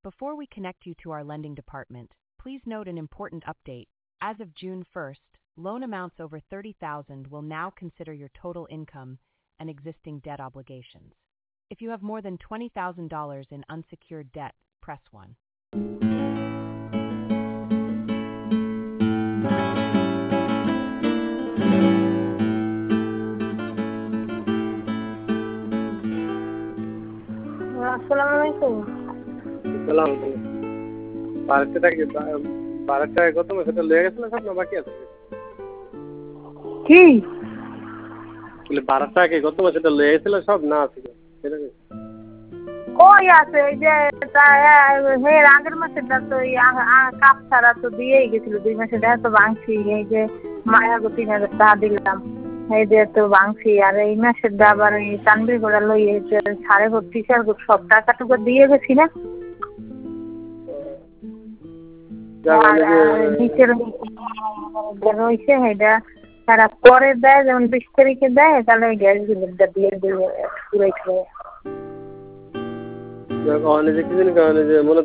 Before we connect you to our lending department, please note an important update. As of June 1st, loan amounts over $30,000 will now consider your total income and existing debt obligations. If you have more than $20,000 in unsecured debt, press 1. আসসালামু আলাইকুম। সালাম বারের গত মাসে লয়ে গেছিল সব না বাকি আছে কি বলে 12 টাকা গত মাসে লয়ে গেছিল সব না আছে কই আছে এই যে এর আগের মাসেরটা তো কাপ ছাড়া তো দিয়েই গেছিল 2 মাসে দেখা তো ভাঙছি এই যে মায়া গতি না তা দিলাম এই যে তো ভাঙছি আর এই মাসের আবার এই তানবীর করে লই এই যে 3.5 সব টাকাটুকু দিয়ে গেছি না রয়েছে এটা তারা পরে দেয় যেমন 20 তারিখে দেয় তাহলে গ্যাস বিলটা দিয়ে দেবে পুরাই